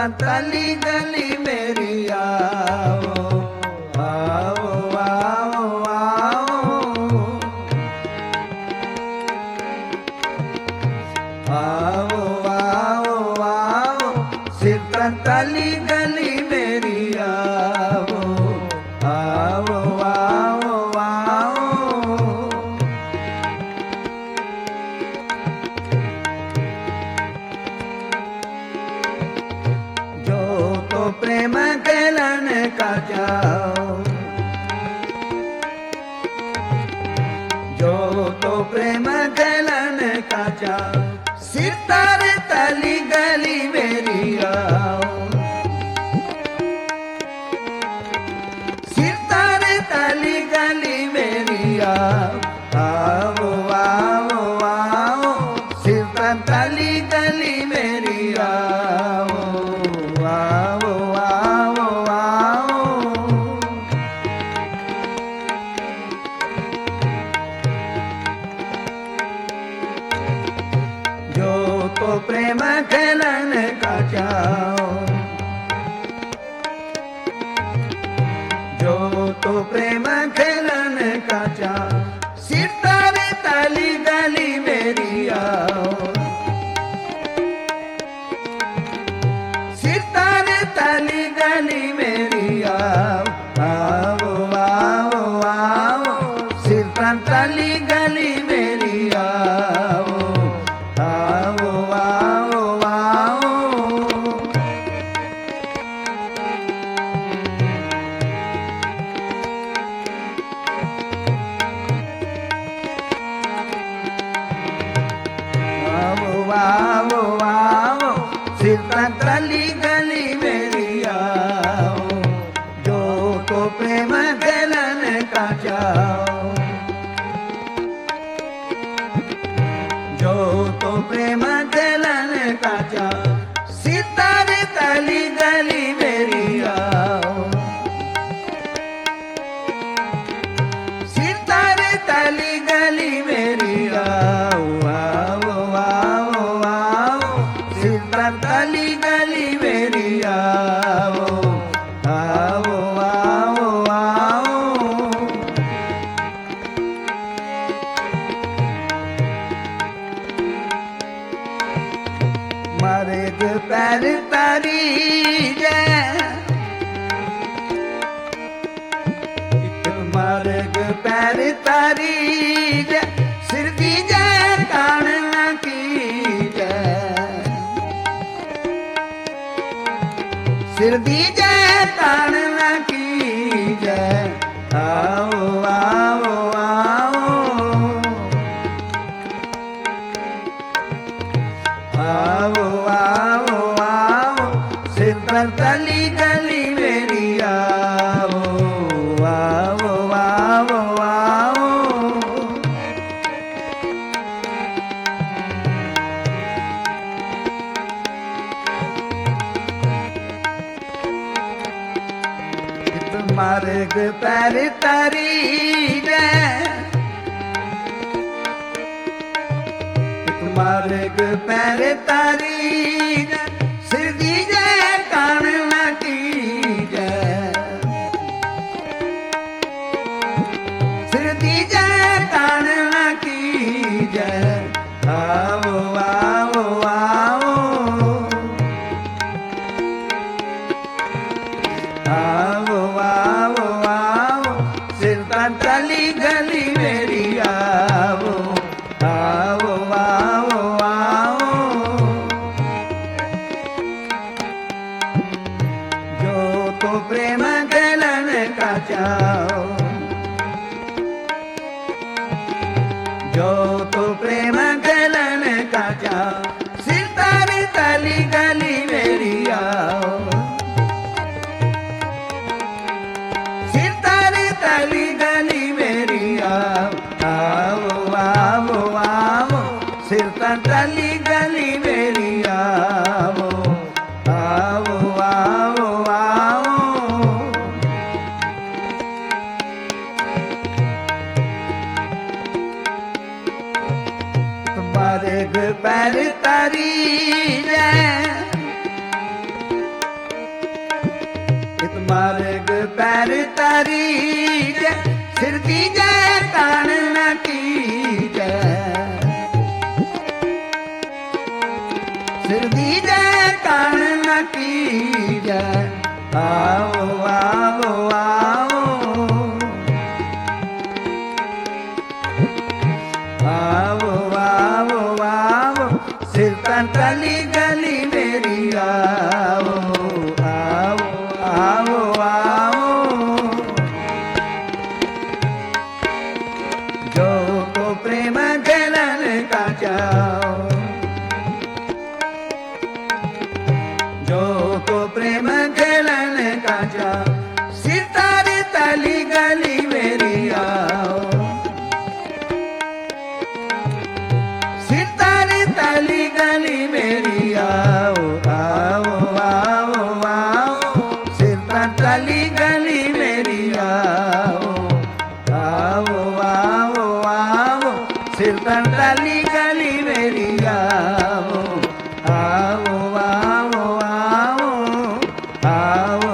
तली गली मेरी आओ आओ आओ आओ आओ आओ आओ सिर्फ तली गली मेरी आओ आओ आओ आओ जो तो प्रेम खेलन का जाओ जो तो प्रेम खेलन का जाओ सितार तली गली मेरी आओ सितार तली गली मेरी आओ आओ आओ आओ सितार तली गली मेरी आओ आओ आओ आओ जो तो प्रेम खेलन का जाओ जो तो प्रेम खेलन का जाओ सितार तली गली मेरी आओ सितार तली गली मेरी आओ आओ आओ आओ सितार तली गली मेरी आओ आओ आओ आओ आओ आओ सिर्फ तली गली मेरी आओ जो तो प्रेम खेलन का जाओ जो तो प्रेम खेलन का जाओ सितार तली गली मेरी आओ सितार तली गली मेरी आओ आओ आओ आओ सितार तली गली मेरी आओ आओ आओ आओ मर्ग पैर तारी जय मर्ग पैर तारी जय सिर दी जय कान न की जय सिर दी जय कान न की जय आओ आओ आओ आओ आओ आओ सिर्फ तली गली मेरी आओ आओ आओ आओ मार्ग पैर तारी जय मार्ग पैर तारी जय सिर दी जय कान न की जय सिर दी जय कान न की जय आओ आओ आओ आओ आओ आओ सिर्फ तली गली मेरी आओ आओ आओ आओ जो तो प्रेम खेलन का जाओ जो तो प्रेम खेलन का जाओ सितार तली गली मेरी आओ सितार तली गली मेरी आओ आओ आओ आओ सितार तली गली मेरी आओ आओ आओ आओ तुम्हारे पैर तारी जय मार्ग पैर तारी जय सिर की जय तान न की जय सिर दी जय तान न की जय आओ आओ आओ आओ आओ आओ सिर तन तली गली मेरी आओ आओ आओ आओ जो को प्रेम गलन का जाओ जो को प्रेम गलन का जाओ सितार तली गली मेरी आओ सितार तली गली मेरी आओ आओ आओ आओ सितार तली गली मेरी आओ आओ आओ आओ सितार तली गली मेरी आओ आओ आओ आओ आओ